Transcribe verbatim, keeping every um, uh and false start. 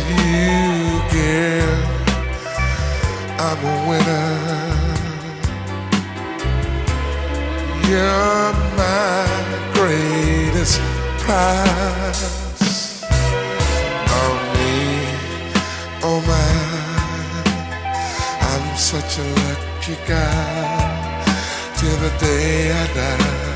you, girl. I'm a winner. You're my greatest prize. On me, oh my, I'm such a lucky guy till the day I die.